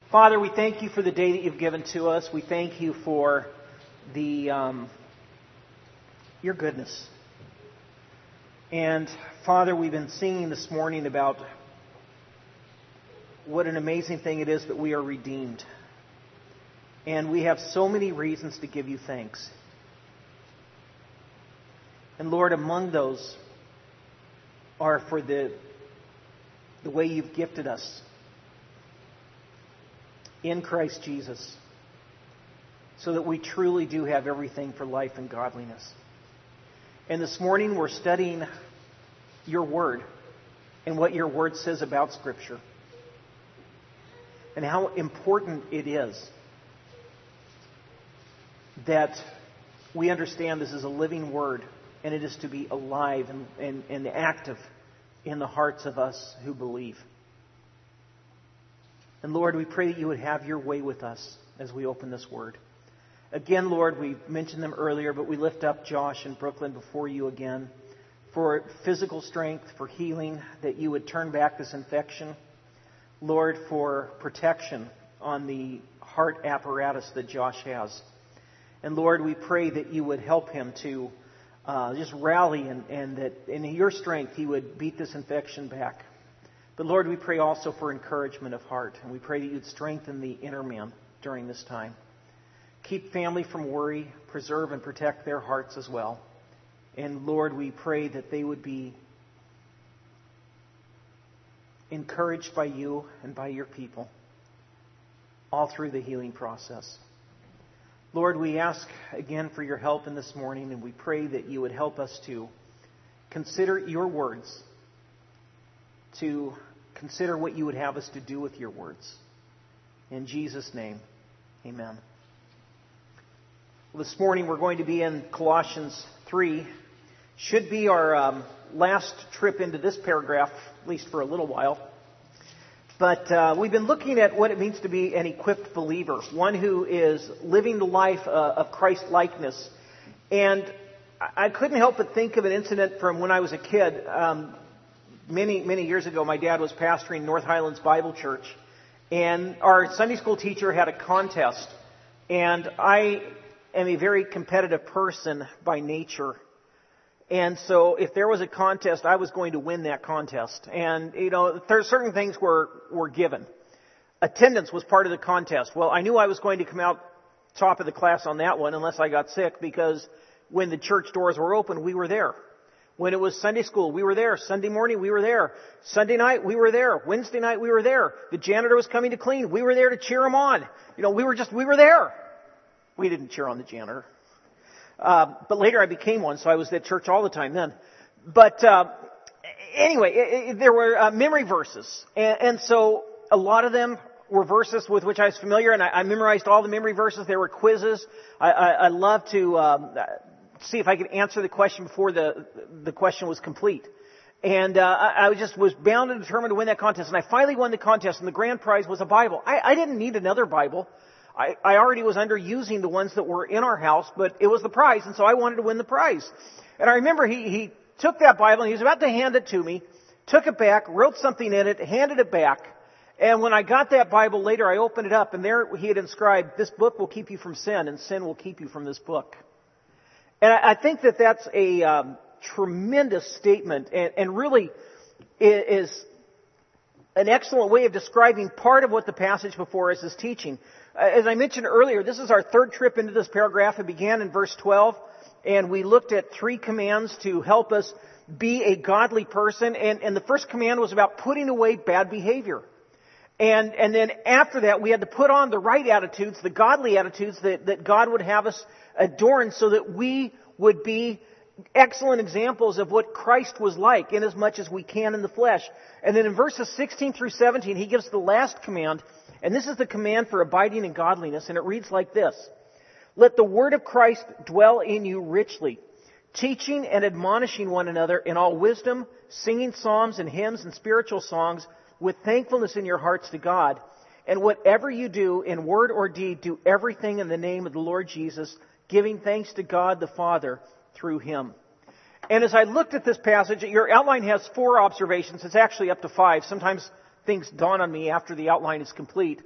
Father, we thank you for the day that you've given to us. We thank you for your goodness. And Father, we've been singing this morning about what an amazing thing it is that we are redeemed. And we have so many reasons to give you thanks. And Lord, among those are for the way you've gifted us in Christ Jesus, so that we truly do have everything for life and godliness. And this morning we're studying your Word and what your Word says about Scripture and how important it is that we understand this is a living Word and it is to be alive and active in the hearts of us who believe. And Lord, we pray that you would have your way with us as we open this Word. Again, Lord, we mentioned them earlier, but we lift up Josh and Brooklyn before you again for physical strength, for healing, that you would turn back this infection. Lord, for protection on the heart apparatus that Josh has. And Lord, we pray that you would help him to just rally and that in your strength he would beat this infection back. But Lord, we pray also for encouragement of heart, and we pray that you'd strengthen the inner man during this time. Keep family from worry, preserve and protect their hearts as well. And Lord, we pray that they would be encouraged by you and by your people all through the healing process. Lord, we ask again for your help in this morning, and we pray that you would help us to consider your words, to consider what you would have us to do with your words. In Jesus' name, amen. Well, this morning we're going to be in Colossians 3. Should be our last trip into this paragraph, at least for a little while. But we've been looking at what it means to be an equipped believer, one who is living the life of Christ-likeness. And I couldn't help but think of an incident from when I was a kid. Many years ago, my dad was pastoring North Highlands Bible Church, and our Sunday school teacher had a contest. And I am a very competitive person by nature. And so if there was a contest, I was going to win that contest. And, there are certain things were given. Attendance was part of the contest. Well, I knew I was going to come out top of the class on that one unless I got sick, because when the church doors were open, we were there. When it was Sunday school, we were there. Sunday morning, we were there. Sunday night, we were there. Wednesday night, we were there. The janitor was coming to clean. We were there to cheer him on. We were there. We didn't cheer on the janitor. But later I became one, so I was at church all the time then. But anyway, there were memory verses. And so a lot of them were verses with which I was familiar, and I memorized all the memory verses. There were quizzes. I love to see if I could answer the question before the question was complete. And I was bound and determined to win that contest. And I finally won the contest, and the grand prize was a Bible. I didn't need another Bible. I already was underusing the ones that were in our house, but it was the prize, and so I wanted to win the prize. And I remember he took that Bible, and he was about to hand it to me, took it back, wrote something in it, handed it back. And when I got that Bible later, I opened it up, and there he had inscribed, "This book will keep you from sin, and sin will keep you from this book." And I think that that's a tremendous statement, and really is an excellent way of describing part of what the passage before us is teaching. As I mentioned earlier, this is our third trip into this paragraph. It began in verse 12, and we looked at 3 commands to help us be a godly person. And the first command was about putting away bad behavior. And then after that, we had to put on the right attitudes, the godly attitudes that God would have us adorn, so that we would be excellent examples of what Christ was like, in as much as we can in the flesh. And then in verses 16 through 17, he gives the last command, and this is the command for abiding in godliness, and it reads like this: "Let the word of Christ dwell in you richly, teaching and admonishing one another in all wisdom, singing psalms and hymns and spiritual songs with thankfulness in your hearts to God. And whatever you do in word or deed, do everything in the name of the Lord Jesus, giving thanks to God the Father through Him." And as I looked at this passage, your outline has 4 observations. It's actually up to 5. Sometimes things dawn on me after the outline is complete.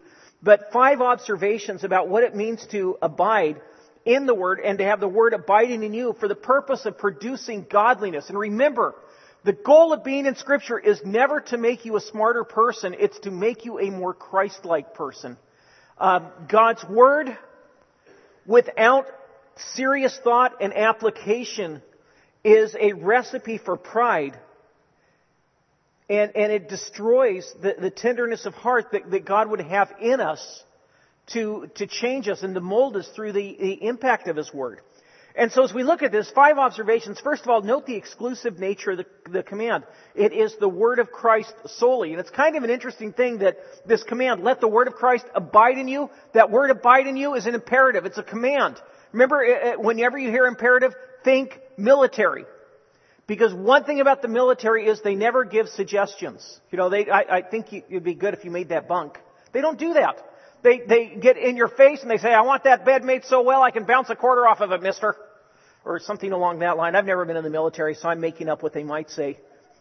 but 5 observations about what it means to abide in the Word and to have the Word abiding in you for the purpose of producing godliness. And remember, the goal of being in Scripture is never to make you a smarter person. It's to make you a more Christ-like person. God's Word, without serious thought and application, is a recipe for pride. And it destroys the tenderness of heart that God would have in us to change us and to mold us through the impact of His Word. And so as we look at this, 5 observations. First of all, note the exclusive nature of the command. It is the Word of Christ solely. And it's kind of an interesting thing that this command, let the Word of Christ abide in you, that word abide in you is an imperative. It's a command. Remember, whenever you hear imperative, think military. Because one thing about the military is they never give suggestions. You know, I think it'd be good if you made that bunk. They don't do that. They get in your face and they say, I want that bed made so well I can bounce a quarter off of it, mister. Or something along that line. I've never been in the military, so I'm making up what they might say.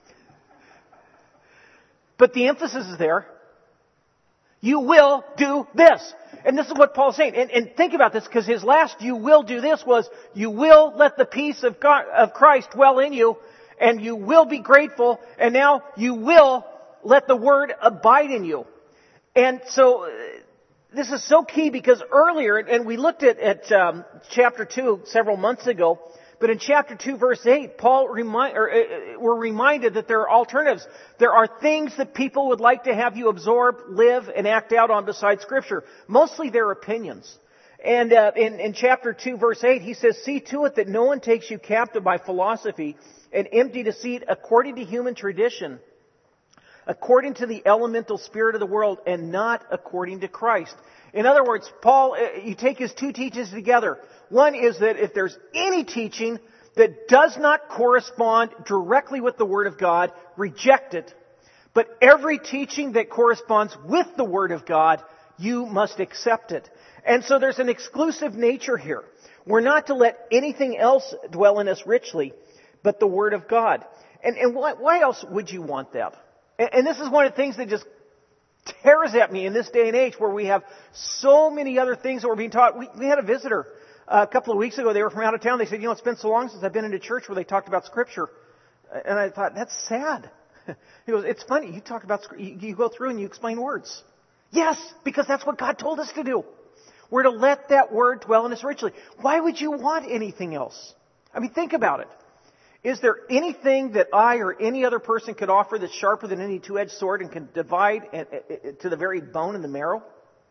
But the emphasis is there. You will do this. And this is what Paul's saying. And think about this, because his last you will do this was, you will let the peace of God, of Christ dwell in you, and you will be grateful, and now you will let the Word abide in you. And so, this is so key because earlier, and we looked at chapter 2 several months ago, but in chapter 2 verse 8, we're reminded that there are alternatives. There are things that people would like to have you absorb, live, and act out on besides Scripture. Mostly their opinions. And in chapter 2 verse 8, he says, see to it that no one takes you captive by philosophy and empty deceit according to human tradition, according to the elemental spirit of the world, and not according to Christ. In other words, Paul, you take his 2 teachings together. One is that if there's any teaching that does not correspond directly with the Word of God, reject it. But every teaching that corresponds with the Word of God, you must accept it. And so there's an exclusive nature here. We're not to let anything else dwell in us richly, but the Word of God. And why else would you want that? And this is one of the things that just tears at me in this day and age where we have so many other things that we're being taught. We had a visitor a couple of weeks ago. They were from out of town. They said, it's been so long since I've been in a church where they talked about Scripture. And I thought, that's sad. He goes, it's funny. You talk about, you go through and you explain words. Yes, because that's what God told us to do. We're to let that Word dwell in us richly. Why would you want anything else? I mean, think about it. Is there anything that I or any other person could offer that's sharper than any 2-edged sword and can divide to the very bone and the marrow?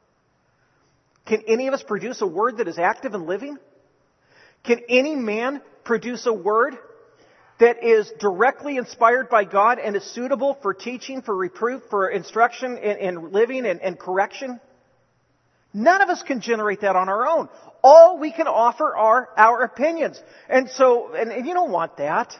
Can any of us produce a word that is active and living? Can any man produce a word that is directly inspired by God and is suitable for teaching, for reproof, for instruction in living and correction? None of us can generate that on our own. All we can offer are our opinions. And so, and you don't want that.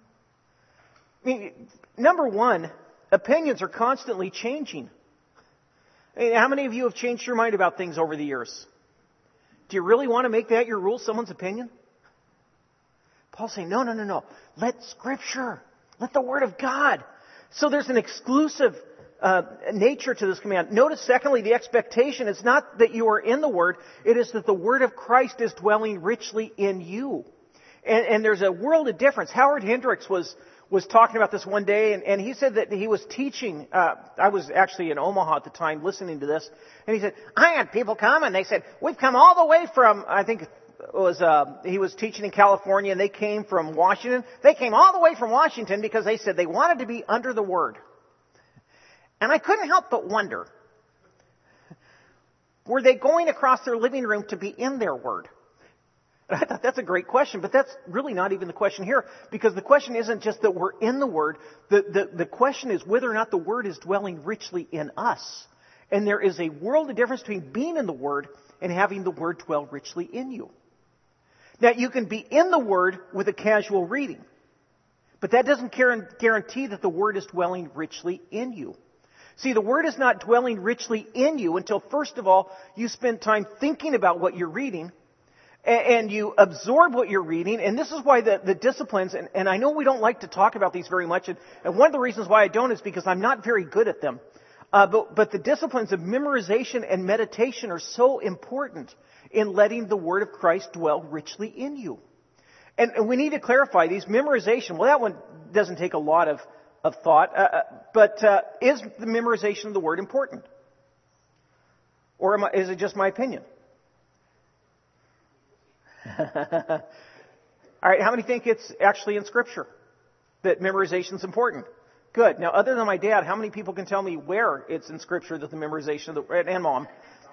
I mean, number one, opinions are constantly changing. I mean, how many of you have changed your mind about things over the years? Do you really want to make that your rule, someone's opinion? Paul's saying, no. Let Scripture, let the Word of God. So there's an exclusive nature to this command. Notice, secondly, the expectation is not that you are in the Word, it is that the Word of Christ is dwelling richly in you. And there's a world of difference. Howard Hendricks was talking about this one day, and he said that he was teaching, I was actually in Omaha at the time listening to this, and he said, I had people come and they said, we've come all the way from, I think it was, he was teaching in California, and they came from Washington. They came all the way from Washington because they said they wanted to be under the Word. And I couldn't help but wonder, were they going across their living room to be in their Word? And I thought that's a great question, but that's really not even the question here, because the question isn't just that we're in the Word. The question is whether or not the Word is dwelling richly in us. And there is a world of difference between being in the Word and having the Word dwell richly in you. Now, you can be in the Word with a casual reading, but that doesn't guarantee that the Word is dwelling richly in you. See, the Word is not dwelling richly in you until, first of all, you spend time thinking about what you're reading, and you absorb what you're reading. And this is why the disciplines, and I know we don't like to talk about these very much, and one of the reasons why I don't is because I'm not very good at them. But the disciplines of memorization and meditation are so important in letting the Word of Christ dwell richly in you. And we need to clarify these memorization. Well, that one doesn't take a lot of thought. But is the memorization of the Word important? Or is it just my opinion? All right, how many think it's actually in Scripture that memorization is important? Good. Now, other than my dad, how many people can tell me where it's in Scripture that the memorization of the... And Mom.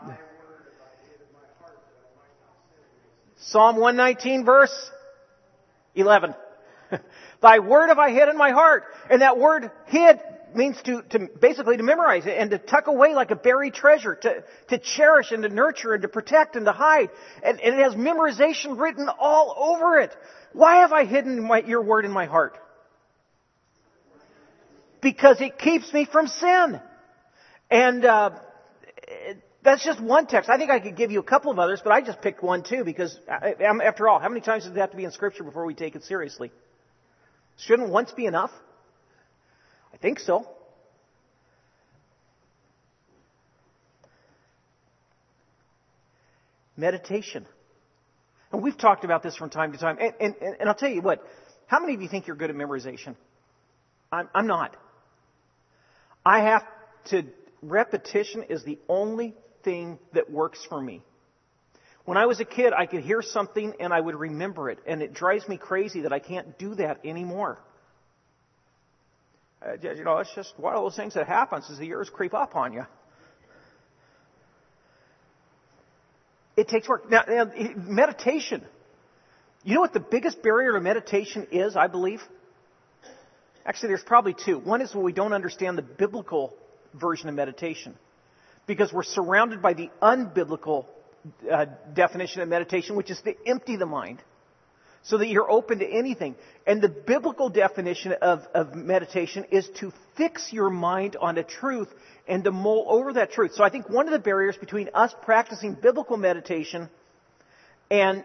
Psalm 119, verse 11. Thy word have I hid in my heart. And that word hid means to basically to memorize it and to tuck away like a buried treasure, to cherish and to nurture and to protect and to hide. And it has memorization written all over it. Why have I hidden your word in my heart? Because it keeps me from sin. And that's just one text. I think I could give you a couple of others, but I just picked one too because, after all, how many times does it have to be in Scripture before we take it seriously? Shouldn't once be enough? I think so. Meditation. And we've talked about this from time to time. And I'll tell you what, how many of you think you're good at memorization? I'm not. Repetition is the only thing that works for me. When I was a kid, I could hear something and I would remember it. And it drives me crazy that I can't do that anymore. It's just one of those things that happens as the years creep up on you. It takes work. Now, meditation. You know what the biggest barrier to meditation is, I believe? Actually, there's probably two. One is when we don't understand the biblical version of meditation. Because we're surrounded by the unbiblical definition of meditation, which is to empty the mind. So that you're open to anything. And the biblical definition of meditation is to fix your mind on a truth and to mull over that truth. So I think one of the barriers between us practicing biblical meditation and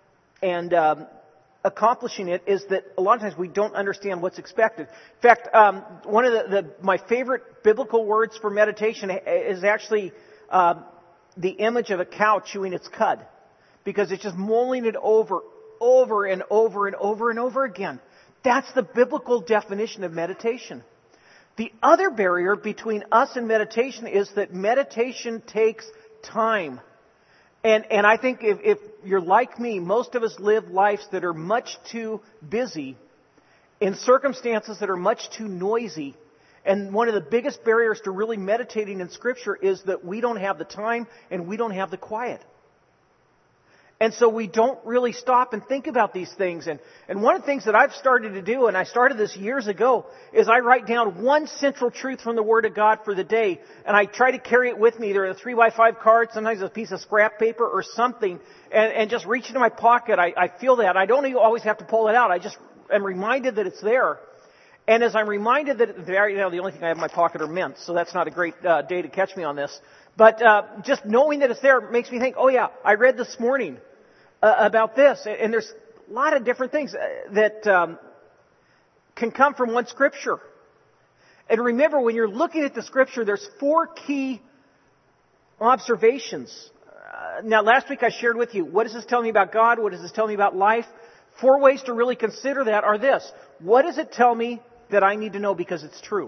accomplishing it is that a lot of times we don't understand what's expected. In fact, one of my favorite biblical words for meditation is actually the image of a cow chewing its cud. Because it's just mulling it over and over and over and over again. That's the biblical definition of meditation. The other barrier between us and meditation is that meditation takes time. And I think if you're like me, most of us live lives that are much too busy in circumstances that are much too noisy. And one of the biggest barriers to really meditating in Scripture is that we don't have the time and we don't have the quiet. And so we don't really stop and think about these things. And one of the things that I've started to do, and I started this years ago, is I write down one central truth from the Word of God for the day. And I try to carry it with me, either a 3x5 card, sometimes a piece of scrap paper or something, and just reach into my pocket. I feel that. I don't always have to pull it out. I just am reminded that it's there. And as I'm reminded that it's there, the only thing I have in my pocket are mints, so that's not a great day to catch me on this. But just knowing that it's there makes me think, oh yeah, I read this morning about this. And there's a lot of different things that can come from one Scripture. And remember, when you're looking at the Scripture, there's 4 key observations. Now, last week I shared with you, what does this tell me about God? What does this tell me about life? 4 ways to really consider that are this. What does it tell me that I need to know because it's true?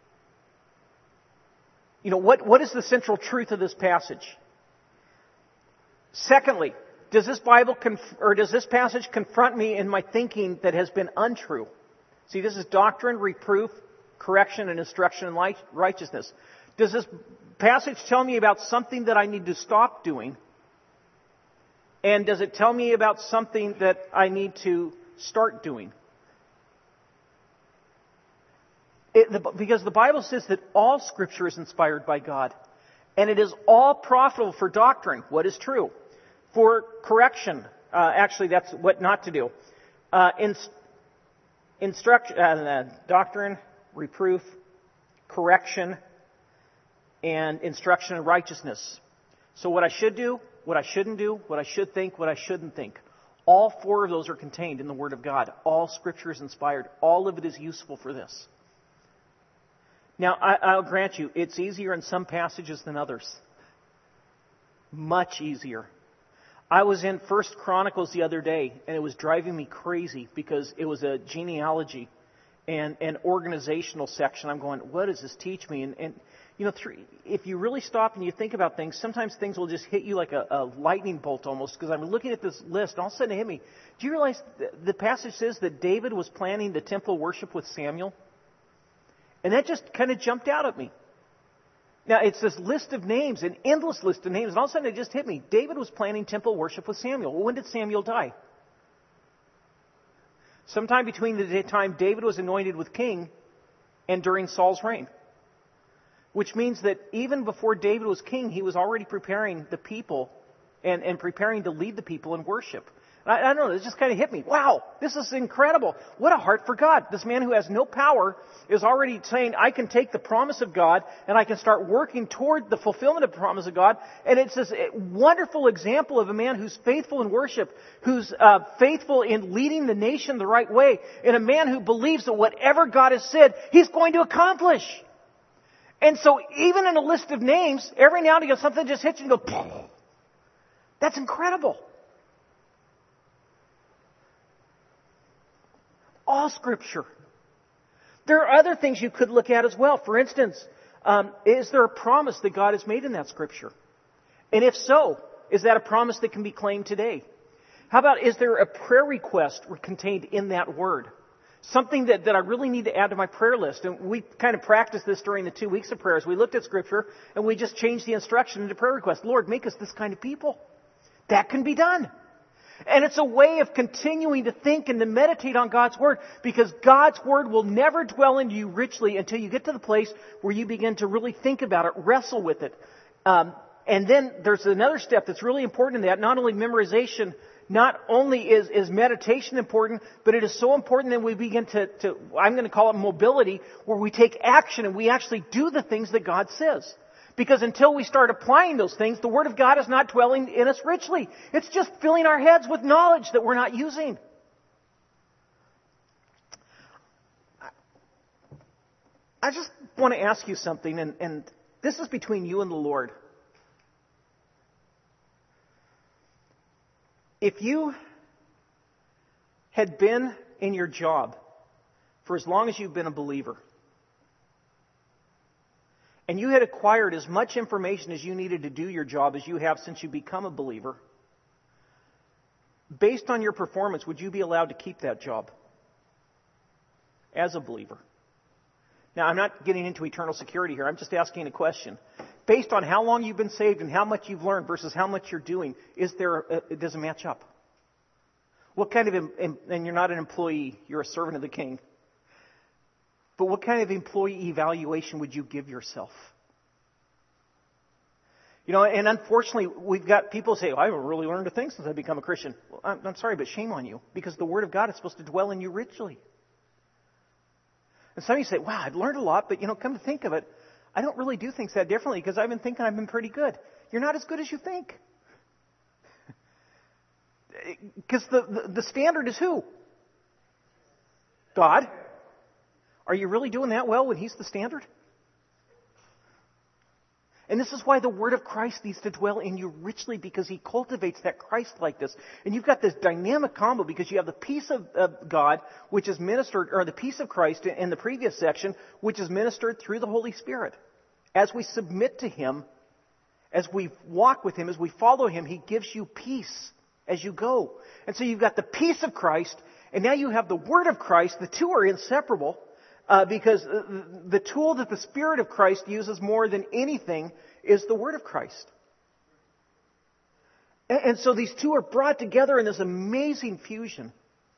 What is the central truth of this passage? Secondly, does this passage confront me in my thinking that has been untrue? See, this is doctrine, reproof, correction, and instruction in righteousness. Does this passage tell me about something that I need to stop doing? And does it tell me about something that I need to start doing? Because the Bible says that all Scripture is inspired by God. And it is all profitable for doctrine. What is true? For correction. Actually, that's what not to do. Doctrine, reproof, correction, and instruction in righteousness. So what I should do, what I shouldn't do, what I should think, what I shouldn't think. All 4 of those are contained in the Word of God. All Scripture is inspired. All of it is useful for this. Now, I'll grant you, it's easier in some passages than others. Much easier. I was in 1 Chronicles the other day, and it was driving me crazy because it was a genealogy and an organizational section. I'm going, what does this teach me? And you know, if you really stop and you think about things, sometimes things will just hit you like a lightning bolt almost, because I'm looking at this list, and all of a sudden it hit me. Do you realize the passage says that David was planning the temple worship with Samuel? And that just kind of jumped out at me. Now, it's this list of names, an endless list of names, and all of a sudden it just hit me. David was planning temple worship with Samuel. Well, when did Samuel die? Sometime between the time David was anointed with king and during Saul's reign. Which means that even before David was king, he was already preparing the people and preparing to lead the people in worship. I don't know, it just kind of hit me. Wow, this is incredible. What a heart for God. This man who has no power is already saying, I can take the promise of God and I can start working toward the fulfillment of the promise of God. And it's this wonderful example of a man who's faithful in worship, who's faithful in leading the nation the right way, and a man who believes that whatever God has said, He's going to accomplish. And so even in a list of names, every now and again something just hits you and you go, that's incredible. All Scripture. There are other things you could look at as well. For instance, is there a promise that God has made in that Scripture? And if so, is that a promise that can be claimed today? How about, is there a prayer request contained in that word? Something that I really need to add to my prayer list. And we kind of practiced this during the 2 weeks of prayers. We looked at Scripture and we just changed the instruction into prayer request. Lord, make us this kind of people. That can be done. And it's a way of continuing to think and to meditate on God's Word, because God's Word will never dwell in you richly until you get to the place where you begin to really think about it, wrestle with it. And then there's another step that's really important in that. Not only memorization, not only is meditation important, but it is so important that we begin to I'm going to call it mobility, where we take action and we actually do the things that God says. Because until we start applying those things, the Word of God is not dwelling in us richly. It's just filling our heads with knowledge that we're not using. I just want to ask you something, and this is between you and the Lord. If you had been in your job for as long as you've been a believer, and you had acquired as much information as you needed to do your job as you have since you become a believer, based on your performance, would you be allowed to keep that job as a believer? Now, I'm not getting into eternal security here. I'm just asking a question. Based on how long you've been saved and how much you've learned versus how much you're doing, does it match up? What kind of, and you're not an employee, you're a servant of the King. But what kind of employee evaluation would you give yourself? You know, and unfortunately, we've got people say, I haven't really learned a thing since I've become a Christian. Well, I'm sorry, but shame on you, because the Word of God is supposed to dwell in you richly. And some of you say, wow, I've learned a lot, but come to think of it, I don't really do things that differently because I've been thinking I've been pretty good. You're not as good as you think. Because the standard is who? God. Are you really doing that well when He's the standard? And this is why the Word of Christ needs to dwell in you richly, because He cultivates that Christ-likeness. And you've got this dynamic combo, because you have the peace of God, which is ministered, or the peace of Christ in the previous section, which is ministered through the Holy Spirit. As we submit to Him, as we walk with Him, as we follow Him, He gives you peace as you go. And so you've got the peace of Christ, and now you have the Word of Christ. The two are inseparable. Because the tool that the Spirit of Christ uses more than anything is the Word of Christ. And so these two are brought together in this amazing fusion.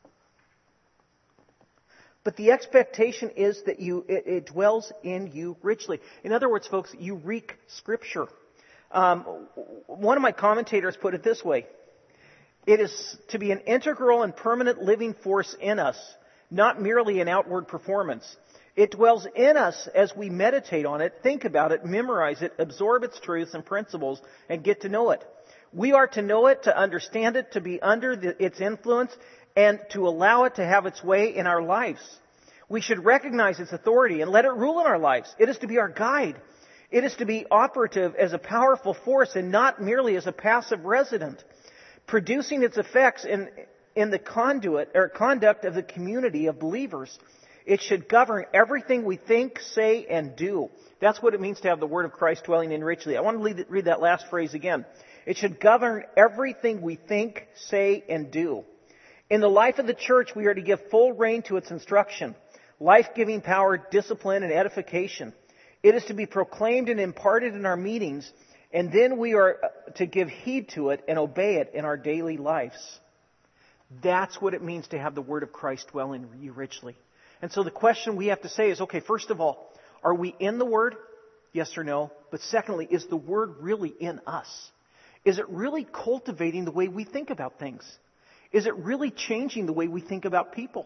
But the expectation is that it dwells in you richly. In other words, folks, you reek Scripture. One of my commentators put it this way. It is to be an integral and permanent living force in us, not merely an outward performance. It dwells in us as we meditate on it, think about it, memorize it, absorb its truths and principles, and get to know it. We are to know it, to understand it, to be under its influence, and to allow it to have its way in our lives. We should recognize its authority and let it rule in our lives. It is to be our guide. It is to be operative as a powerful force and not merely as a passive resident, producing its effects in the conduct of the community of believers. It should govern everything we think, say, and do. That's what it means to have the Word of Christ dwelling in richly. I want to read that last phrase again. It should govern everything we think, say, and do. In the life of the church, we are to give full rein to its instruction, life-giving power, discipline, and edification. It is to be proclaimed and imparted in our meetings, and then we are to give heed to it and obey it in our daily lives. That's what it means to have the Word of Christ dwell in you richly. And so the question we have to say is, okay, first of all, are we in the Word? Yes or no? But secondly, is the Word really in us? Is it really cultivating the way we think about things? Is it really changing the way we think about people?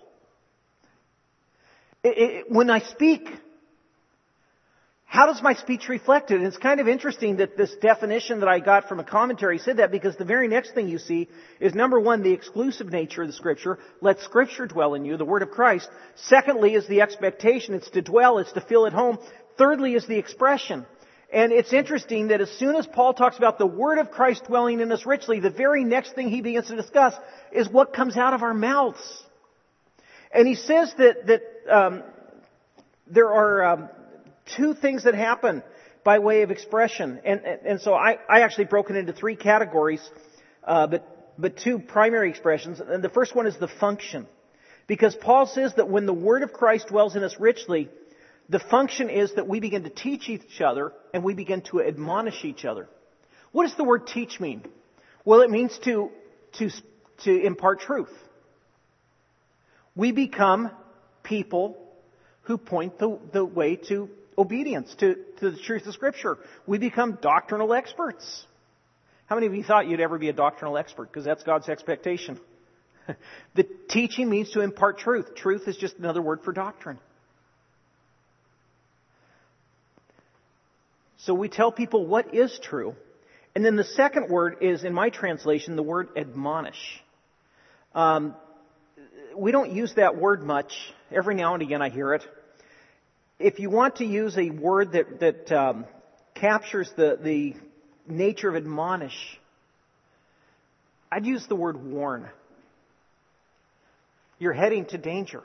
When I speak, how does my speech reflect it? And it's kind of interesting that this definition that I got from a commentary said that, because the very next thing you see is, number one, the exclusive nature of the Scripture. Let Scripture dwell in you, the Word of Christ. Secondly is the expectation. It's to dwell. It's to feel at home. Thirdly is the expression. And it's interesting that as soon as Paul talks about the Word of Christ dwelling in us richly, the very next thing he begins to discuss is what comes out of our mouths. And he says that there are two things that happen by way of expression. And so I actually broke it into three categories, but two primary expressions. And the first one is the function. Because Paul says that when the Word of Christ dwells in us richly, the function is that we begin to teach each other and we begin to admonish each other. What does the word teach mean? Well, it means to impart truth. We become people who point the way to obedience, to the truth of Scripture. We become doctrinal experts. How many of you thought you'd ever be a doctrinal expert? Because that's God's expectation. The teaching means to impart truth. Truth is just another word for doctrine. So we tell people what is true. And then the second word is, in my translation, the word admonish. We don't use that word much. Every now and again I hear it. If you want to use a word that captures the nature of admonish, I'd use the word warn. You're heading to danger.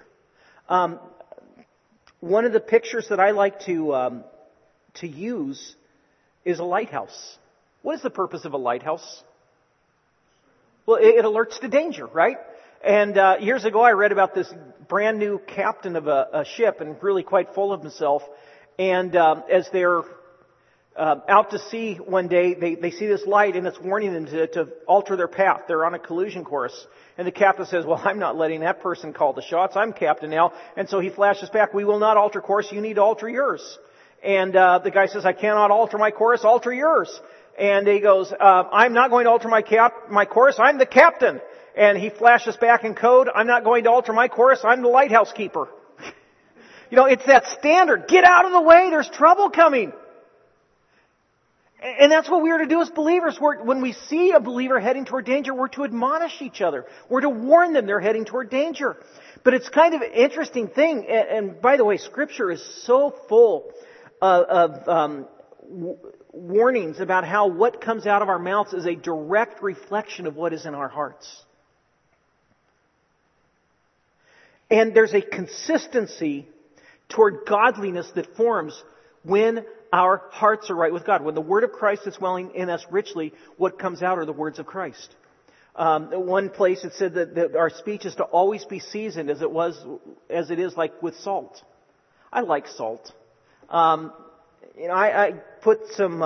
One of the pictures that I like to use is a lighthouse. What is the purpose of a lighthouse? Well, it alerts to danger, right? And years ago I read about this brand new captain of a ship, and really quite full of himself. And as they're out to sea one day, they see this light, and it's warning them to alter their path. They're on a collision course. And the captain says, well, I'm not letting that person call the shots. I'm captain now. And so he flashes back, we will not alter course. You need to alter yours. And the guy says, I cannot alter my course. Alter yours. And he goes, I'm not going to alter my course. I'm the captain. And he flashes back in code, I'm not going to alter my course. I'm the lighthouse keeper. It's that standard. Get out of the way. There's trouble coming. And that's what we are to do as believers. When we see a believer heading toward danger, we're to admonish each other. We're to warn them they're heading toward danger. But it's kind of an interesting thing. And by the way, Scripture is so full of warnings about how what comes out of our mouths is a direct reflection of what is in our hearts. And there's a consistency toward godliness that forms when our hearts are right with God. When the Word of Christ is dwelling in us richly, what comes out are the words of Christ. One place it said that our speech is to always be seasoned as it is like with salt. I like salt. I put some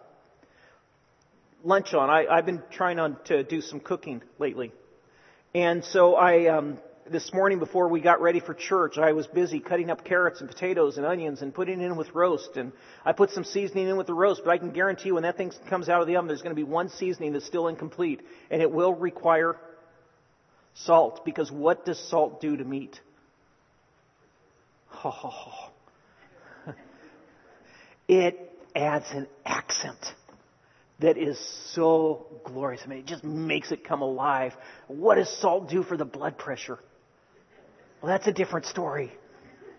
lunch on. I've been trying to do some cooking lately. And so this morning before we got ready for church, I was busy cutting up carrots and potatoes and onions and putting it in with roast. And I put some seasoning in with the roast, but I can guarantee you when that thing comes out of the oven, there's going to be one seasoning that's still incomplete. And it will require salt, because what does salt do to meat? It adds an accent that is so glorious. I mean, it just makes it come alive. What does salt do for the blood pressure? Well, that's a different story.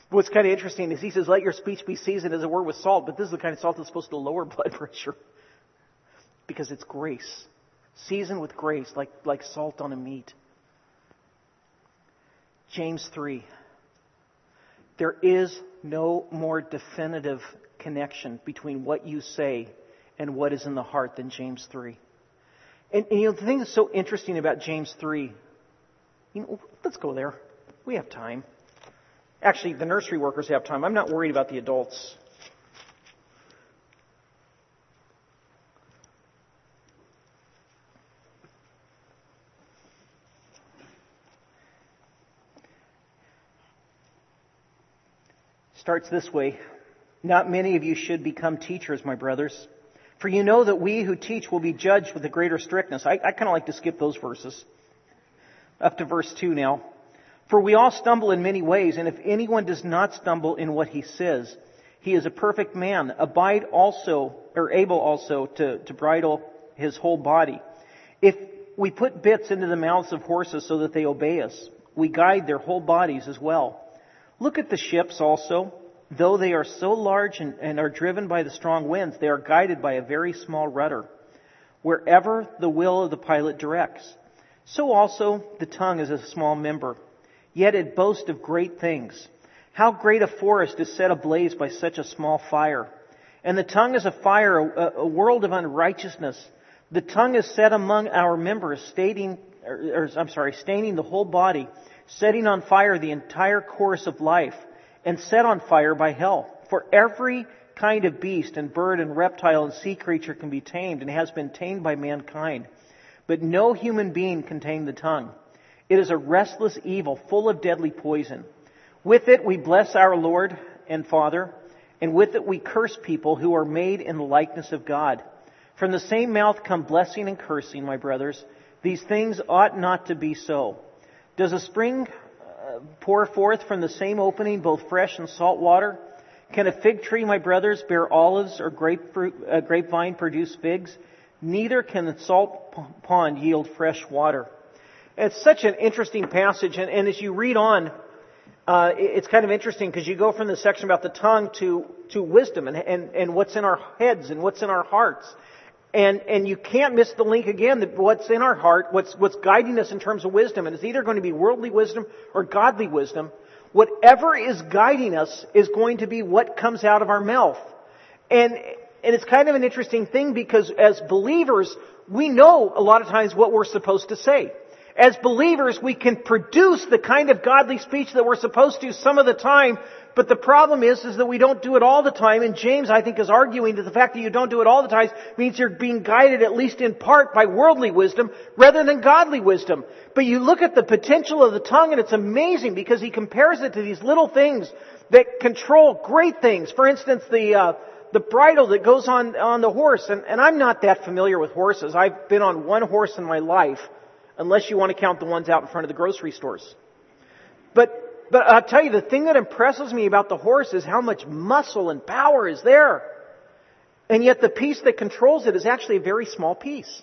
What's kind of interesting is he says, let your speech be seasoned as it were with salt, but this is the kind of salt that's supposed to lower blood pressure. Because it's grace. Seasoned with grace, like salt on a meat. James 3. There is no more definitive connection between what you say and what is in the heart than James 3. And the thing that's so interesting about James 3, let's go there. We have time. Actually, the nursery workers have time. I'm not worried about the adults. Starts this way. Not many of you should become teachers, my brothers. For you know that we who teach will be judged with a greater strictness. I kind of like to skip those verses. Up to verse 2 now. For we all stumble in many ways, and if anyone does not stumble in what he says, he is a perfect man, able also to bridle his whole body. If we put bits into the mouths of horses so that they obey us, we guide their whole bodies as well. Look at the ships also. Though they are so large and are driven by the strong winds, they are guided by a very small rudder, wherever the will of the pilot directs. So also the tongue is a small member, yet it boasts of great things. How great a forest is set ablaze by such a small fire. And the tongue is a fire, a world of unrighteousness. The tongue is set among our members, staining the whole body, setting on fire the entire course of life, and set on fire by hell. For every kind of beast and bird and reptile and sea creature can be tamed and has been tamed by mankind. But no human being can tame the tongue. It is a restless evil full of deadly poison. With it we bless our Lord and Father, and with it we curse people who are made in the likeness of God. From the same mouth come blessing and cursing, my brothers. These things ought not to be so. Does a spring pour forth from the same opening both fresh and salt water? Can a fig tree, my brothers, bear olives, or a grapevine produce figs? Neither can the salt pond yield fresh water. It's such an interesting passage, and as you read on, it's kind of interesting because you go from the section about the tongue to wisdom and what's in our heads and what's in our hearts. And you can't miss the link again that what's in our heart, what's guiding us in terms of wisdom, and it's either going to be worldly wisdom or godly wisdom. Whatever is guiding us is going to be what comes out of our mouth. And it's kind of an interesting thing because as believers, we know a lot of times what we're supposed to say. As believers, we can produce the kind of godly speech that we're supposed to some of the time, but the problem is that we don't do it all the time, and James, I think, is arguing that the fact that you don't do it all the time means you're being guided at least in part by worldly wisdom rather than godly wisdom. But you look at the potential of the tongue and it's amazing because he compares it to these little things that control great things. For instance, the bridle that goes on the horse, and I'm not that familiar with horses. I've been on one horse in my life, unless you want to count the ones out in front of the grocery stores. But I'll tell you, the thing that impresses me about the horse is how much muscle and power is there. And yet the piece that controls it is actually a very small piece.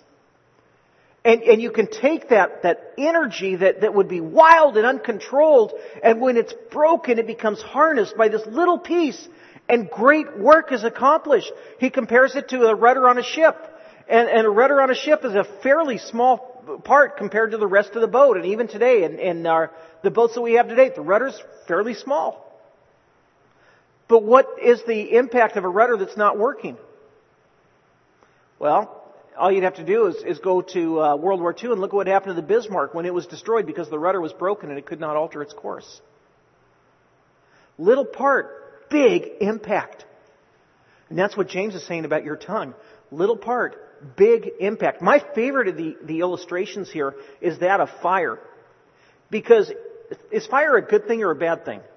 And you can take that energy that would be wild and uncontrolled, and when it's broken, it becomes harnessed by this little piece, and great work is accomplished. He compares it to a rudder on a ship. And a rudder on a ship is a fairly small part compared to the rest of the boat. And even today, in the boats that we have today, the rudder's fairly small. But what is the impact of a rudder that's not working? Well, all you'd have to do is go to World War II and look at what happened to the Bismarck when it was destroyed because the rudder was broken and it could not alter its course. Little part, big impact. And that's what James is saying about your tongue. Little part, big impact. My favorite of the illustrations here is that of fire. Because is fire a good thing or a bad thing?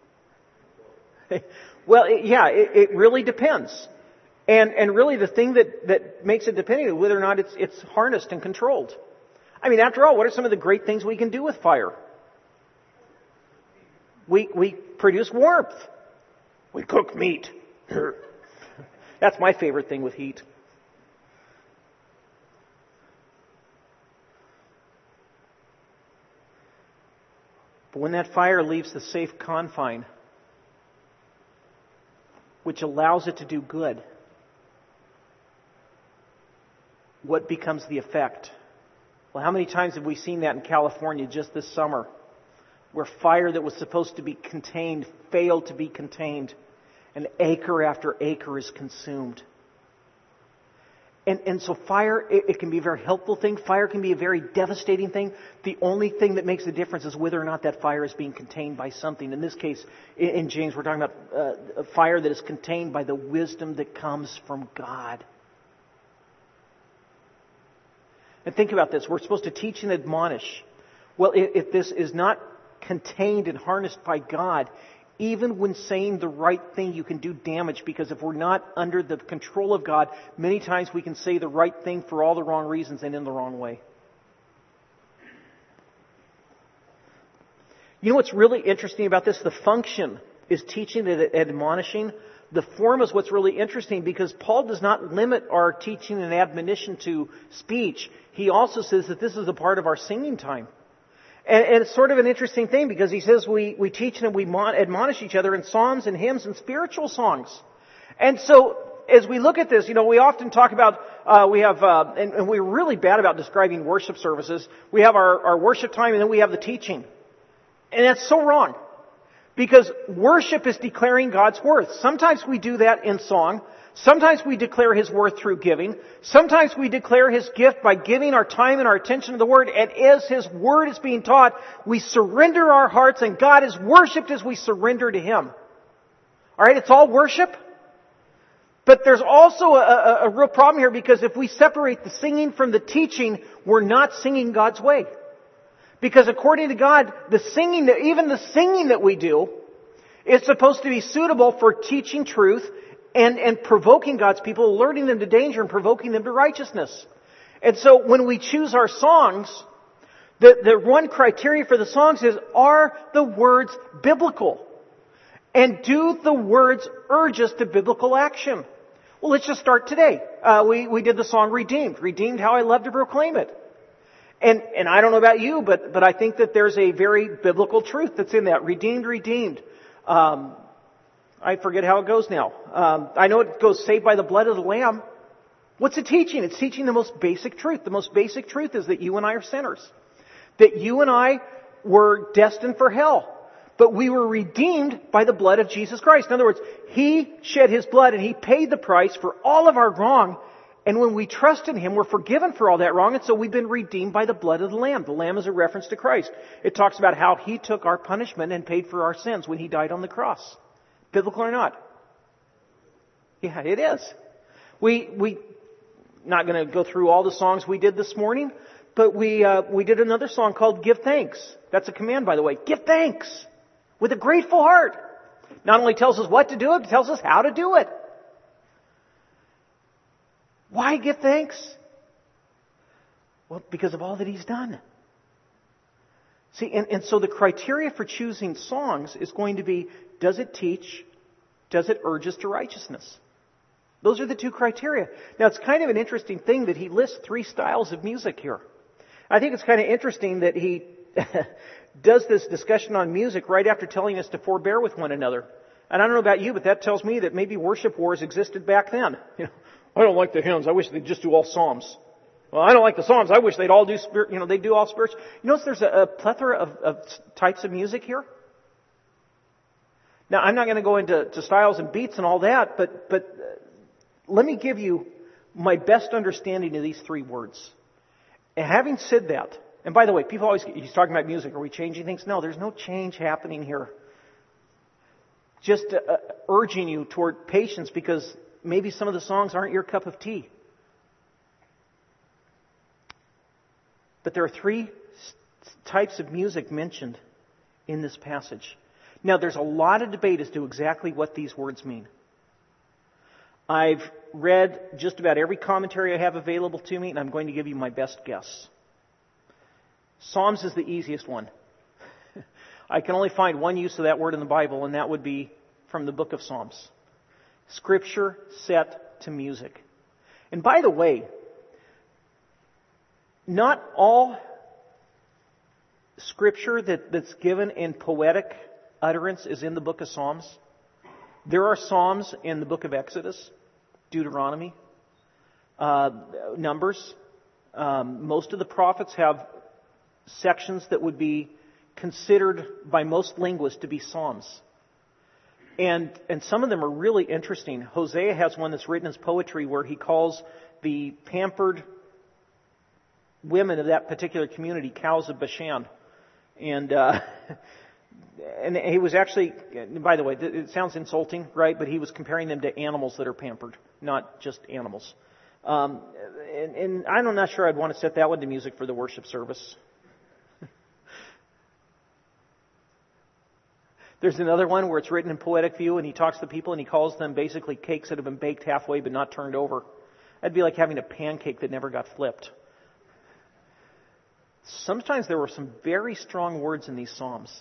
Well, it really depends. And really the thing that makes it dependent is whether or not it's harnessed and controlled. I mean, after all, what are some of the great things we can do with fire? We produce warmth. We cook meat. That's my favorite thing with heat. But when that fire leaves the safe confine which allows it to do good, what becomes the effect? Well, how many times have we seen that in California just this summer, where fire that was supposed to be contained failed to be contained, and acre after acre is consumed? And so fire, it can be a very helpful thing. Fire can be a very devastating thing. The only thing that makes the difference is whether or not that fire is being contained by something. In this case, in James, we're talking about a fire that is contained by the wisdom that comes from God. And think about this. We're supposed to teach and admonish. Well, if this is not contained and harnessed by God, even when saying the right thing, you can do damage, because if we're not under the control of God, many times we can say the right thing for all the wrong reasons and in the wrong way. You know what's really interesting about this? The function is teaching and admonishing. The form is what's really interesting, because Paul does not limit our teaching and admonition to speech. He also says that this is a part of our singing time. And it's sort of an interesting thing, because he says we teach and we admonish each other in psalms and hymns and spiritual songs. And so as we look at this, we often talk about, and we're really bad about describing worship services. We have our worship time and then we have the teaching. And that's so wrong. Because worship is declaring God's worth. Sometimes we do that in song. Sometimes we declare His worth through giving. Sometimes we declare His gift by giving our time and our attention to the Word. And as His Word is being taught, we surrender our hearts, and God is worshipped as we surrender to Him. Alright, it's all worship. But there's also a real problem here, because if we separate the singing from the teaching, we're not singing God's way. Because according to God, even the singing that we do is supposed to be suitable for teaching truth and provoking God's people, alerting them to danger and provoking them to righteousness. And so when we choose our songs, the one criteria for the songs is, are the words biblical? And do the words urge us to biblical action? Well, let's just start today. We did the song Redeemed. Redeemed, how I love to proclaim it. And I don't know about you, but I think that there's a very biblical truth that's in that. Redeemed, redeemed. I forget how it goes now. I know it goes, saved by the blood of the Lamb. What's it teaching? It's teaching the most basic truth. The most basic truth is that you and I are sinners. That you and I were destined for hell. But we were redeemed by the blood of Jesus Christ. In other words, He shed His blood and He paid the price for all of our wrong. And when we trust in Him, we're forgiven for all that wrong. And so we've been redeemed by the blood of the Lamb. The Lamb is a reference to Christ. It talks about how He took our punishment and paid for our sins when He died on the cross. Biblical or not? Yeah, it is. We not going to go through all the songs we did this morning, but we did another song called Give Thanks. That's a command, by the way. Give thanks with a grateful heart. Not only tells us what to do, it tells us how to do it. Why give thanks? Well, because of all that He's done. See, and so the criteria for choosing songs is going to be, does it teach? Does it urge us to righteousness? Those are the two criteria. Now, it's kind of an interesting thing that he lists 3 styles of music here. I think it's kind of interesting that he does this discussion on music right after telling us to forbear with one another. And I don't know about you, but that tells me that maybe worship wars existed back then. I don't like the hymns. I wish they'd just do all psalms. Well, I don't like the psalms. I wish they'd all do they'd do all spiritual. You notice there's a plethora of types of music here. Now, I'm not going to go into styles and beats and all that, but let me give you my best understanding of these 3 words. And having said that, and by the way, people always, he's talking about music. Are we changing things? No, there's no change happening here. Just urging you toward patience, because maybe some of the songs aren't your cup of tea. But there are 3 types of music mentioned in this passage. Now, there's a lot of debate as to exactly what these words mean. I've read just about every commentary I have available to me, and I'm going to give you my best guess. Psalms is the easiest one. I can only find one use of that word in the Bible, and that would be from the book of Psalms. Scripture set to music. And by the way, not all Scripture that's given in poetic utterance is in the book of Psalms. There are psalms in the book of Exodus, Deuteronomy, Numbers. Most of the prophets have sections that would be considered by most linguists to be psalms. And some of them are really interesting. Hosea has one that's written as poetry where he calls the pampered women of that particular community cows of Bashan. And he was actually, by the way, it sounds insulting, right? But he was comparing them to animals that are pampered, not just animals. And I'm not sure I'd want to set that one to music for the worship service. There's another one where it's written in poetic view, and he talks to people and he calls them basically cakes that have been baked halfway but not turned over. That'd be like having a pancake that never got flipped. Sometimes there were some very strong words in these psalms.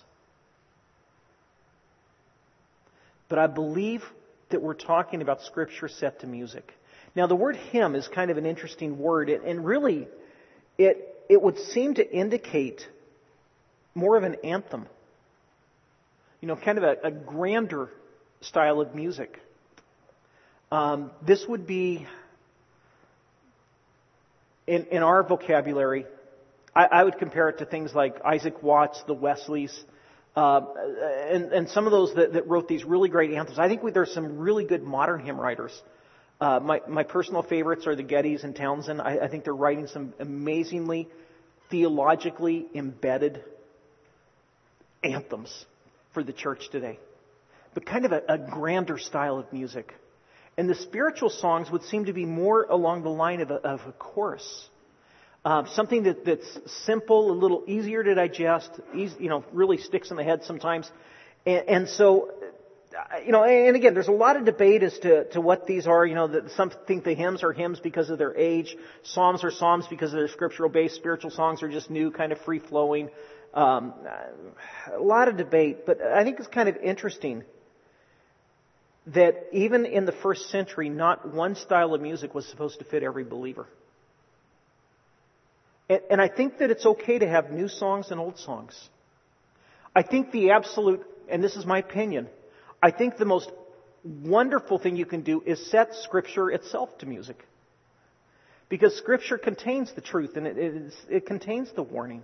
But I believe that we're talking about Scripture set to music. Now, the word hymn is kind of an interesting word, and really, it would seem to indicate more of an anthem. Kind of a grander style of music. This would be, in our vocabulary, I would compare it to things like Isaac Watts, the Wesleys, and some of those that wrote these really great anthems. I think there's some really good modern hymn writers. My personal favorites are the Gettys and Townsend. I think they're writing some amazingly theologically embedded anthems for the church today. But kind of a grander style of music. And the spiritual songs would seem to be more along the line of a chorus. Something that's simple, a little easier to digest, really sticks in the head sometimes. And so, and again, there's a lot of debate as to what these are. That some think the hymns are hymns because of their age. Psalms are psalms because of their scriptural base. Spiritual songs are just new, kind of free-flowing. A lot of debate, but I think it's kind of interesting that even in the first century, not one style of music was supposed to fit every believer. And I think that it's okay to have new songs and old songs. I think the absolute, and this is my opinion, I think the most wonderful thing you can do is set Scripture itself to music. Because Scripture contains the truth and it contains the warnings.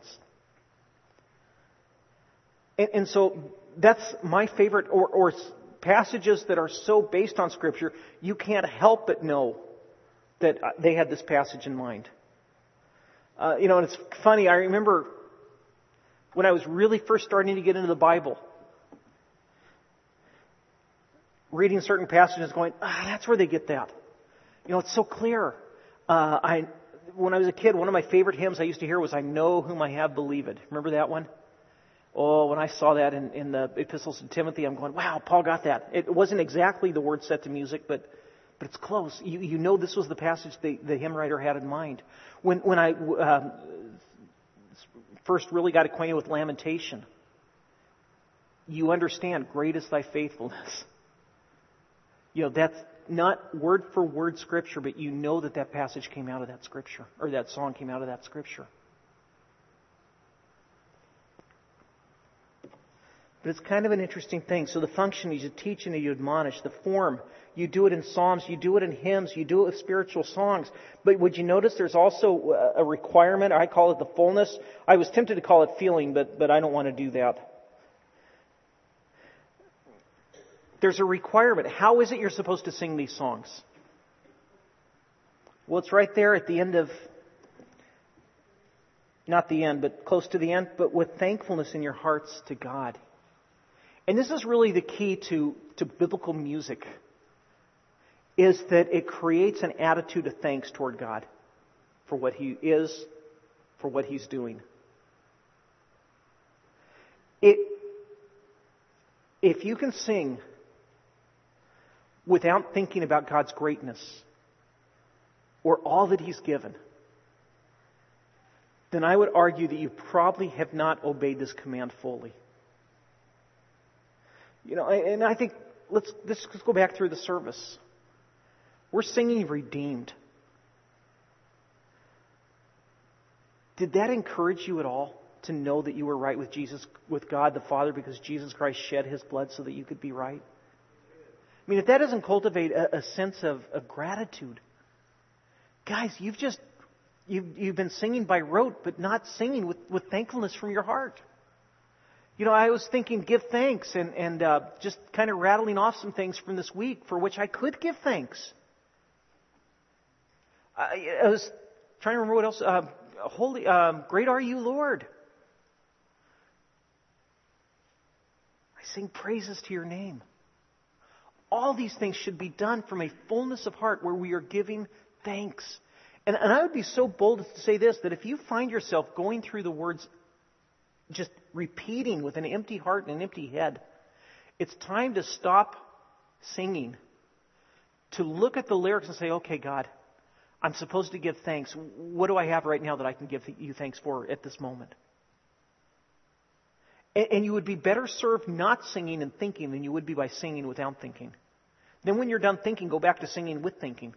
And so that's my favorite, or passages that are so based on Scripture, you can't help but know that they had this passage in mind. And it's funny, I remember when I was really first starting to get into the Bible, reading certain passages going, that's where they get that. It's so clear. When I was a kid, one of my favorite hymns I used to hear was, I Know Whom I Have Believed. Remember that one? Oh, when I saw that in the epistles to Timothy, I'm going, wow, Paul got that. It wasn't exactly the word set to music, but it's close. You know this was the passage the hymn writer had in mind. When I first really got acquainted with Lamentation, you understand, great is thy faithfulness. That's not word for word Scripture, but you know that passage came out of that Scripture, or that song came out of that Scripture. But it's kind of an interesting thing. So the function is you teach and you admonish. The form, you do it in psalms, you do it in hymns, you do it with spiritual songs. But would you notice there's also a requirement? I call it the fullness. I was tempted to call it feeling, but I don't want to do that. There's a requirement. How is it you're supposed to sing these songs? Well, it's right there at the end of, not the end, but close to the end, but with thankfulness in your hearts to God. And this is really the key to biblical music, is that it creates an attitude of thanks toward God for what He is, for what He's doing. If you can sing without thinking about God's greatness or all that He's given, then I would argue that you probably have not obeyed this command fully. And I think, let's go back through the service. We're singing redeemed. Did that encourage you at all to know that you were right with God the Father because Jesus Christ shed His blood so that you could be right? I mean, if that doesn't cultivate a sense of gratitude, guys, you've been singing by rote, but not singing with thankfulness from your heart. I was thinking give thanks and just kind of rattling off some things from this week for which I could give thanks. I was trying to remember what else. Great are you, Lord. I sing praises to your name. All these things should be done from a fullness of heart where we are giving thanks. And I would be so bold to say this, that if you find yourself going through the words just repeating with an empty heart and an empty head, it's time to stop singing, to look at the lyrics and say, okay, God, I'm supposed to give thanks. What do I have right now that I can give you thanks for at this moment? And you would be better served not singing and thinking than you would be by singing without thinking. Then when you're done thinking, go back to singing with thinking.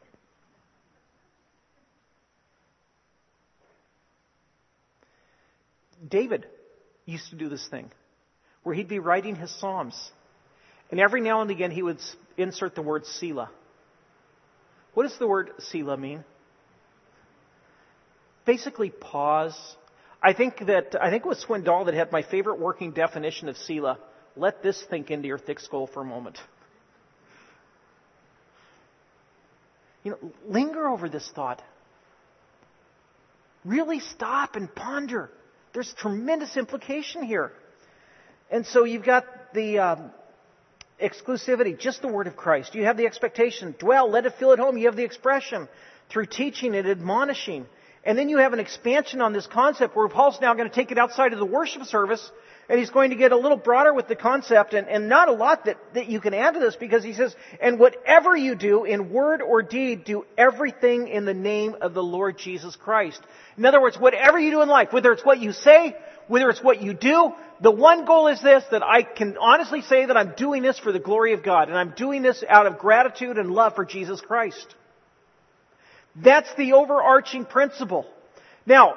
David used to do this thing where he'd be writing his Psalms. And every now and again he would insert the word Selah. What does the word Selah mean? Basically pause. I think it was Swindoll that had my favorite working definition of Selah. Let this sink into your thick skull for a moment. Linger over this thought. Really stop and ponder. There's tremendous implication here. And so you've got the exclusivity, just the word of Christ. You have the expectation, dwell, let it fill at home. You have the expression through teaching and admonishing. And then you have an expansion on this concept where Paul's now going to take it outside of the worship service, and he's going to get a little broader with the concept, and not a lot that you can add to this, because he says, and whatever you do in word or deed, do everything in the name of the Lord Jesus Christ. In other words, whatever you do in life, whether it's what you say, whether it's what you do, the one goal is this, that I can honestly say that I'm doing this for the glory of God, and I'm doing this out of gratitude and love for Jesus Christ. That's the overarching principle. Now,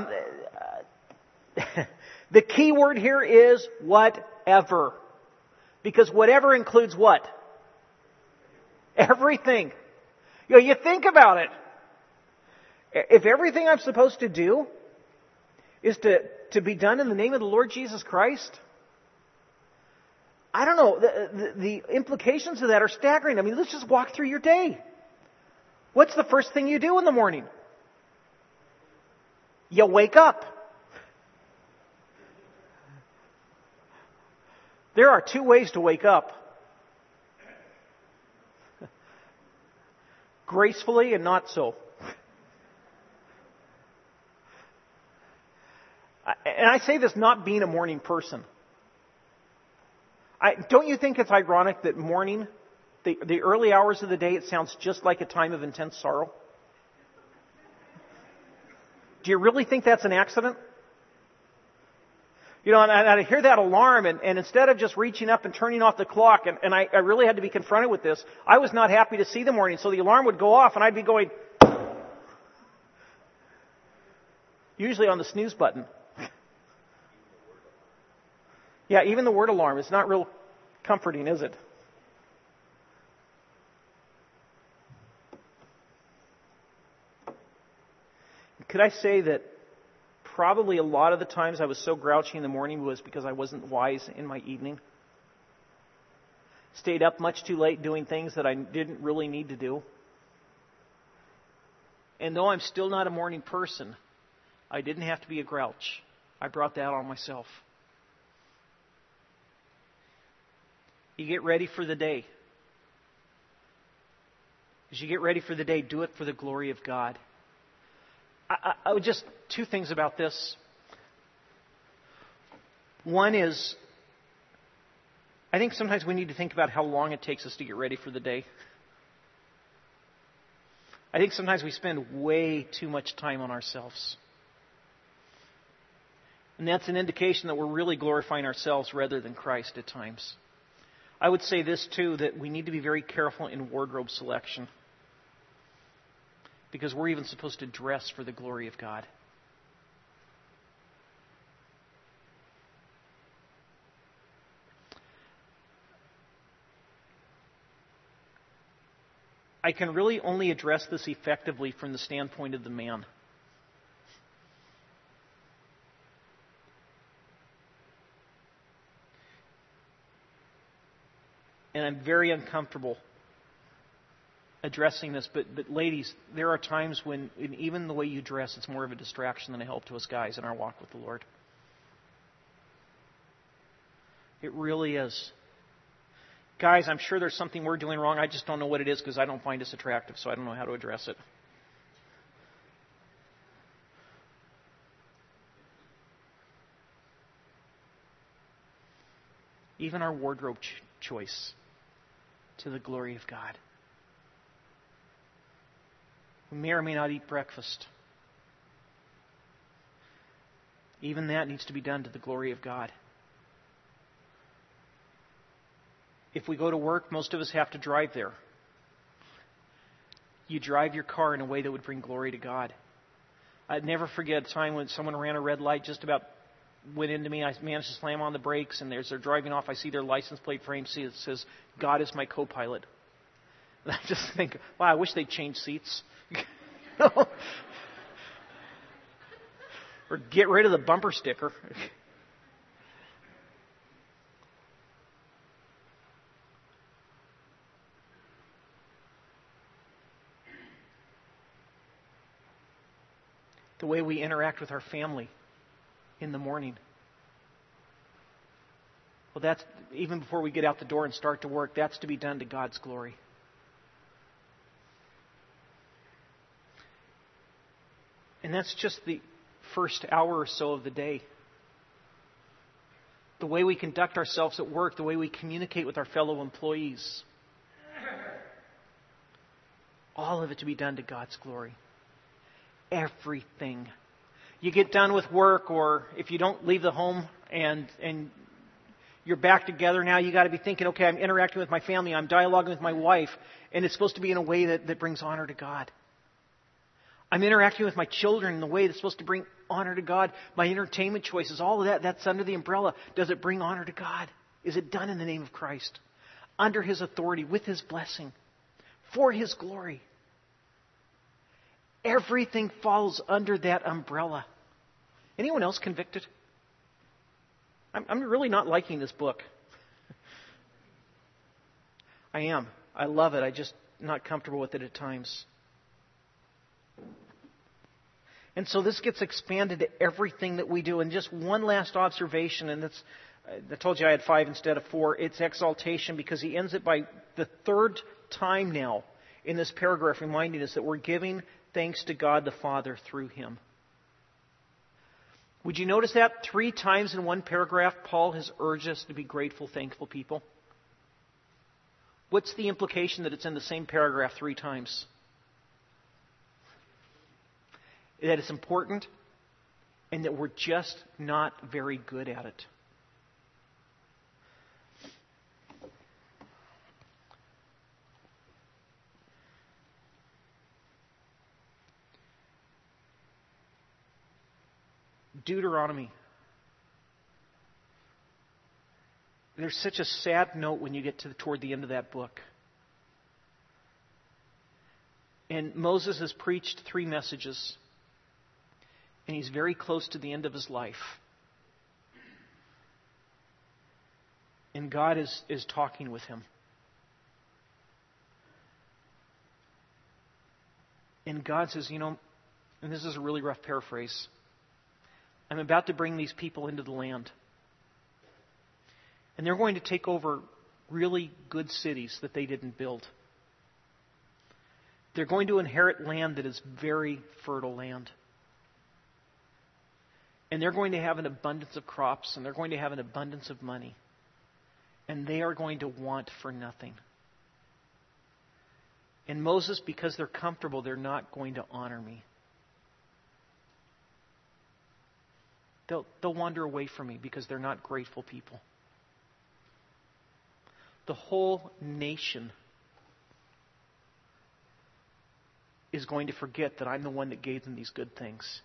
the key word here is whatever. Because whatever includes what? Everything. You think about it. If everything I'm supposed to do is to be done in the name of the Lord Jesus Christ, I don't know, the implications of that are staggering. I mean, let's just walk through your day. What's the first thing you do in the morning? You wake up. There are two ways to wake up. Gracefully and not so. And I say this not being a morning person. Don't you think it's ironic that morning, the early hours of the day, it sounds just like a time of intense sorrow? Do you really think that's an accident? And I hear that alarm, and instead of just reaching up and turning off the clock, and I really had to be confronted with this, I was not happy to see the morning, so the alarm would go off, and I'd be going, usually on the snooze button. Yeah, even the word alarm is not real comforting, is it? Could I say that probably a lot of the times I was so grouchy in the morning was because I wasn't wise in my evening? Stayed up much too late doing things that I didn't really need to do. And though I'm still not a morning person, I didn't have to be a grouch. I brought that on myself. You get ready for the day. As you get ready for the day, do it for the glory of God. I would just two things about this. One is, I think sometimes we need to think about how long it takes us to get ready for the day. I think sometimes we spend way too much time on ourselves. And that's an indication that we're really glorifying ourselves rather than Christ at times. I would say this too, that we need to be very careful in wardrobe selection. Because we're even supposed to dress for the glory of God. I can really only address this effectively from the standpoint of the man. And I'm very uncomfortable addressing this, but ladies, there are times when even the way you dress, it's more of a distraction than a help to us guys in our walk with the Lord. It really is. Guys, I'm sure there's something we're doing wrong. I just don't know what it is because I don't find us attractive, so I don't know how to address it. Even our wardrobe choice to the glory of God. We may or may not eat breakfast. Even that needs to be done to the glory of God. If we go to work, most of us have to drive there. You drive your car in a way that would bring glory to God. I'd never forget a time when someone ran a red light, just about went into me. I managed to slam on the brakes, and as they're driving off, I see their license plate frame. See, it says, "God is my co-pilot." And I just think, wow, I wish they'd change seats. Or get rid of the bumper sticker. The way we interact with our family in the morning. Well, that's even before we get out the door and start to work, that's to be done to God's glory. And that's just the first hour or so of the day. The way we conduct ourselves at work, the way we communicate with our fellow employees. All of it to be done to God's glory. Everything. You get done with work, or if you don't leave the home and you're back together now, you got to be thinking, okay, I'm interacting with my family, I'm dialoguing with my wife, and it's supposed to be in a way that brings honor to God. I'm interacting with my children in a way that's supposed to bring honor to God. My entertainment choices, all of that's under the umbrella. Does it bring honor to God? Is it done in the name of Christ? Under His authority, with His blessing, for His glory? Everything falls under that umbrella. Anyone else convicted? I'm really not liking this book. I am. I love it. I'm just not comfortable with it at times. And so this gets expanded to everything that we do. And just one last observation, and that's, I told you I had 5 instead of 4. It's exaltation, because he ends it by the third time now in this paragraph reminding us that we're giving thanks to God the Father through Him. Would you notice that 3 times in one paragraph, Paul has urged us to be grateful, thankful people? What's the implication that it's in the same paragraph 3 times? That it's important and that we're just not very good at it. Deuteronomy. There's such a sad note when you get toward the end of that book. And Moses has preached 3 messages. And he's very close to the end of his life. And God is talking with him. And God says, and this is a really rough paraphrase, I'm about to bring these people into the land. And they're going to take over really good cities that they didn't build. They're going to inherit land that is very fertile land. And they're going to have an abundance of crops, and they're going to have an abundance of money. And they are going to want for nothing. And Moses, because they're comfortable, they're not going to honor me. They'll wander away from me because they're not grateful people. The whole nation is going to forget that I'm the one that gave them these good things.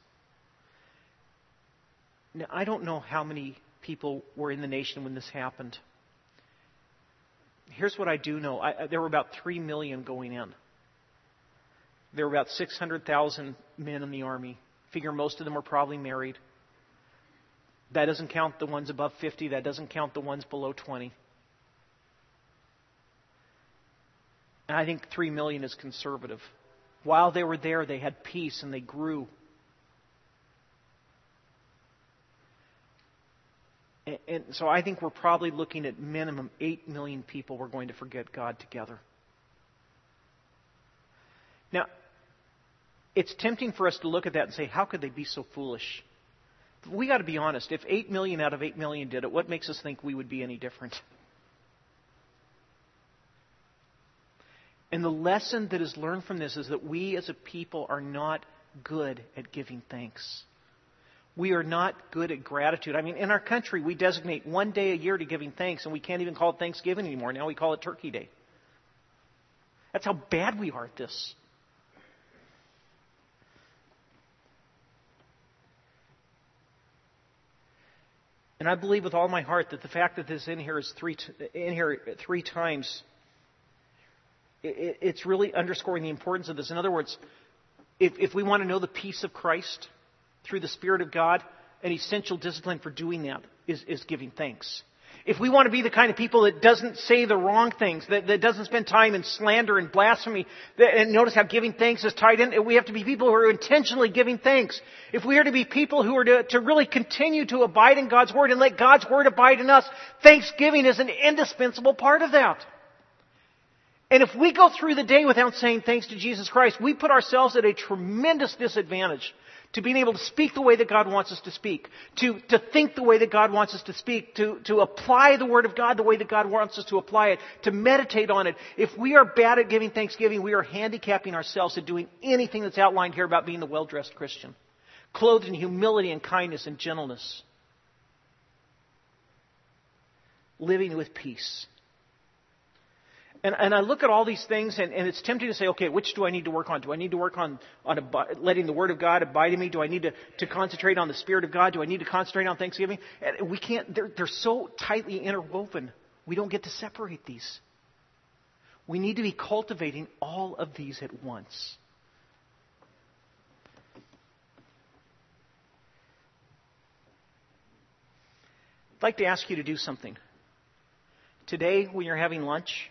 Now, I don't know how many people were in the nation when this happened. Here's what I do know. There were about 3 million going in. There were about 600,000 men in the army. Figure most of them were probably married. That doesn't count the ones above 50. That doesn't count the ones below 20. And I think 3 million is conservative. While they were there, they had peace and they grew. And so I think we're probably looking at minimum 8 million people we're going to forget God together. Now, it's tempting for us to look at that and say, how could they be so foolish? We got to be honest. If 8 million out of 8 million did it, what makes us think we would be any different? And the lesson that is learned from this is that we as a people are not good at giving thanks. We are not good at gratitude. I mean, in our country, we designate one day a year to giving thanks, and we can't even call it Thanksgiving anymore. Now we call it Turkey Day. That's how bad we are at this. And I believe with all my heart that the fact that this is three times, it's really underscoring the importance of this. In other words, if we want to know the peace of Christ through the Spirit of God, an essential discipline for doing that is giving thanks. If we want to be the kind of people that doesn't say the wrong things, that doesn't spend time in slander and blasphemy, and notice how giving thanks is tied in, we have to be people who are intentionally giving thanks. If we are to be people who are to really continue to abide in God's Word and let God's Word abide in us, thanksgiving is an indispensable part of that. And if we go through the day without saying thanks to Jesus Christ, we put ourselves at a tremendous disadvantage to being able to speak the way that God wants us to speak, to think the way that God wants us to speak, to apply the Word of God the way that God wants us to apply it, to meditate on it. If we are bad at giving thanksgiving, we are handicapping ourselves at doing anything that's outlined here about being the well-dressed Christian, clothed in humility and kindness and gentleness, living with peace. And I look at all these things, and it's tempting to say, okay, which do I need to work on? Do I need to work on letting the Word of God abide in me? Do I need to concentrate on the Spirit of God? Do I need to concentrate on Thanksgiving? And we can't. They're so tightly interwoven. We don't get to separate these. We need to be cultivating all of these at once. I'd like to ask you to do something. Today, when you're having lunch,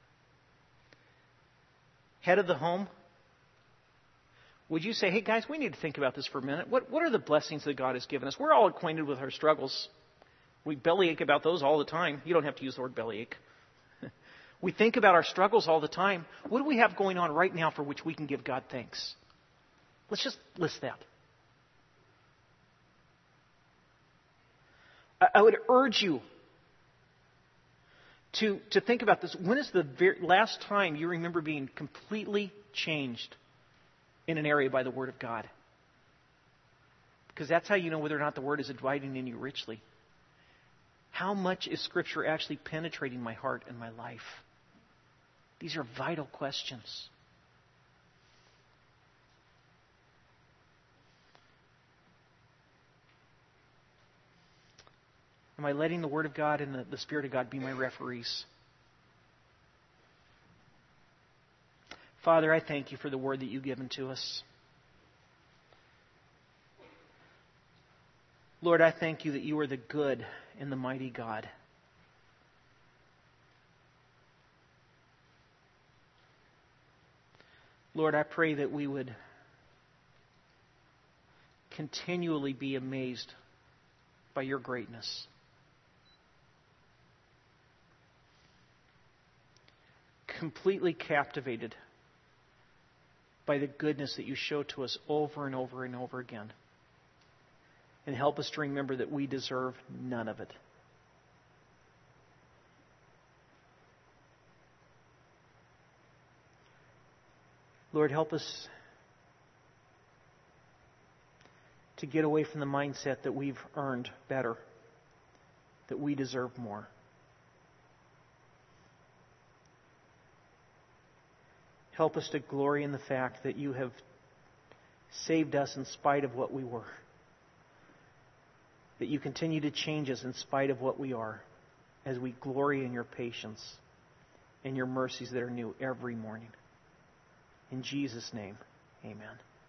head of the home, would you say, hey guys, we need to think about this for a minute. What are the blessings that God has given us? We're all acquainted with our struggles. We bellyache about those all the time. You don't have to use the word bellyache. We think about our struggles all the time. What do we have going on right now for which we can give God thanks? Let's just list that. I would urge you to think about this. When is the last time you remember being completely changed in an area by the Word of God? Because that's how you know whether or not the Word is abiding in you richly. How much is Scripture actually penetrating my heart and my life? These are vital questions. Am I letting the Word of God and the Spirit of God be my referees? Father, I thank you for the Word that you've given to us. Lord, I thank you that you are the good and the mighty God. Lord, I pray that we would continually be amazed by your greatness. Completely captivated by the goodness that you show to us over and over and over again. And help us to remember that we deserve none of it. Lord, help us to get away from the mindset that we've earned better, that we deserve more. Help us to glory in the fact that you have saved us in spite of what we were. That you continue to change us in spite of what we are, as we glory in your patience and your mercies that are new every morning. In Jesus' name. Amen.